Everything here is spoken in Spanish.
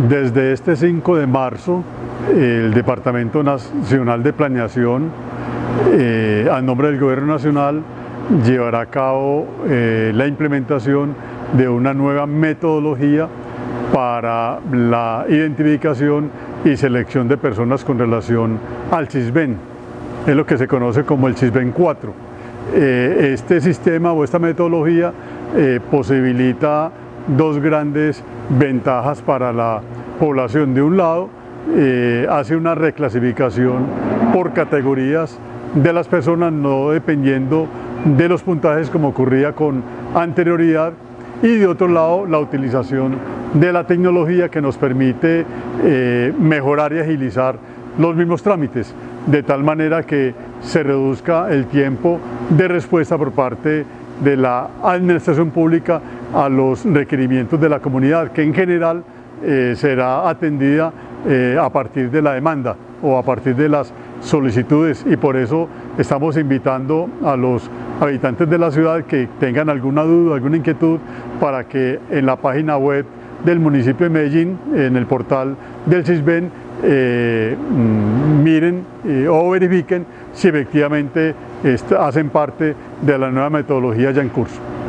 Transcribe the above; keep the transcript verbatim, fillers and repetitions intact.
Desde este cinco de marzo, el Departamento Nacional de Planeación, eh, a nombre del Gobierno Nacional, llevará a cabo eh, la implementación de una nueva metodología para la identificación y selección de personas con relación al CISBEN. Es lo que se conoce como el CISBEN cuatro. Eh, este sistema o esta metodología eh, posibilita dos grandes ventajas para la población. De un lado, eh, hace una reclasificación por categorías de las personas, no dependiendo de los puntajes como ocurría con anterioridad, y de otro lado, la utilización de la tecnología que nos permite eh, mejorar y agilizar los mismos trámites, de tal manera que se reduzca el tiempo de respuesta por parte de la administración pública a los requerimientos de la comunidad, que en general eh, será atendida eh, a partir de la demanda o a partir de las solicitudes, y por eso estamos invitando a los habitantes de la ciudad que tengan alguna duda, alguna inquietud, para que en la página web del municipio de Medellín, en el portal del CISBEN, eh, miren eh, o verifiquen si efectivamente hacen parte de la nueva metodología ya en curso.